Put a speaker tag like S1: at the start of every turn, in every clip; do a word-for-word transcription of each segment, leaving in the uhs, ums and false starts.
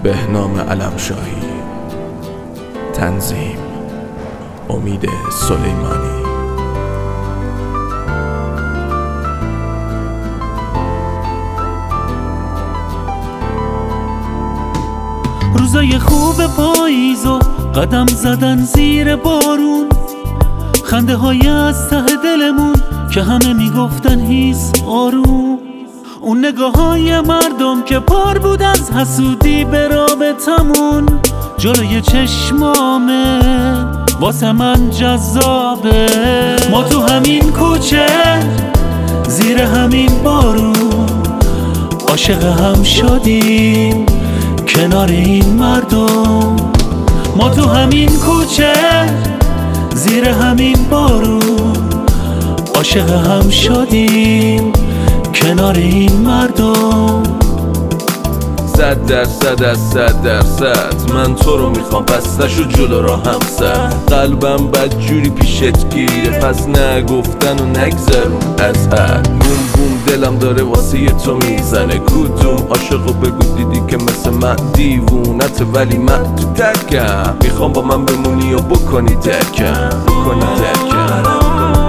S1: بهنام علمشاهی. تنظیم امید سلیمانی.
S2: روزای خوب پاییز و قدم زدن زیر بارون، خنده های از ته دلمون که همه میگفتن هیس آروم، اون نگاه های مردم که پر بود از حسودی به رابطمون، جلوی چشمامه واسه من جذابه. ما تو همین کوچه زیر همین بارون عاشق هم شدیم کنار این مردم. ما تو همین کوچه زیر همین بارون عاشق هم شدیم کنار این مردم.
S1: صد درصد از صد درصد من تو رو میخوام، بستشو جلو را هم سر. قلبم بدجوری پیشت گیره، پس نگفتن و نگذرون از حد. بوم بوم دلم داره واسه تو میزنه، کدوم عاشقو بگو دیدی که مثل من دیوونت، ولی من تو ترکم. میخوام با من بمونی و بکنی درکم، بکنی درکم.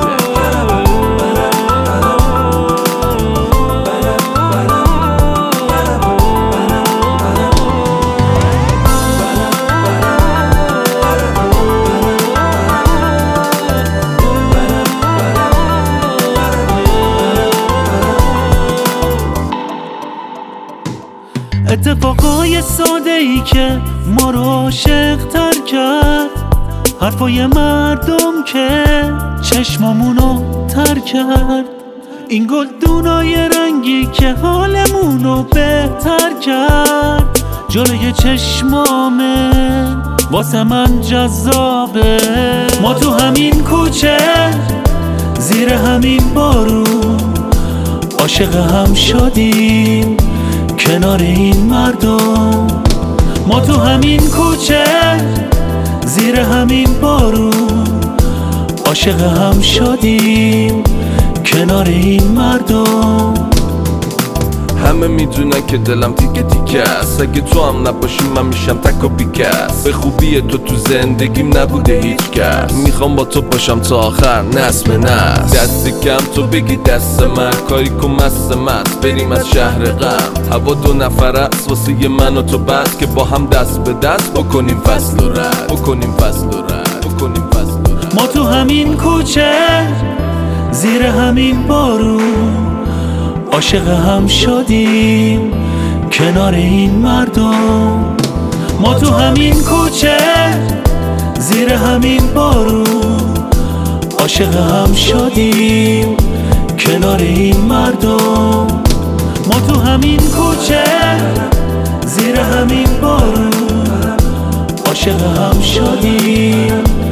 S2: اتفاقای ساده ای که ما رو عاشق تر کرد، حرفای مردم که چشمامونو تر کرد، این گلدونای رنگی که حالمونو بهتر کرد، جلوی چشمامه واسه من جذابه. ما تو همین کوچه زیر همین بارون عاشق هم شدیم کنار این مردم. ما تو همین کوچه زیر همین بارون عاشق هم شدیم کنار این مردم.
S1: همه میدونن که دلم تیکه تیکه است، اگه تو هم نباشی من میشم تک و بیکس. به خوبی تو تو زندگیم نبوده هیچ کس، میخوام با تو باشم تا آخر نسل به نسل. دست کم تو بگی دست من، کاری کن مست مست بریم از شهر غم. هوا دو نفر است واسه من و تو، بس که با هم دست به دست بکنیم فصل و رد، بکنیم فصل و رد، بکنیم فصل و رد.
S2: ما تو همین کوچه زیر همین بارون عاشق هم شدیم کنار این مردم. ما تو همین کوچه زیر همین بارون عاشق هم شدیم کنار این مردم. ما تو همین کوچه زیر همین بارون عاشق هم شدیم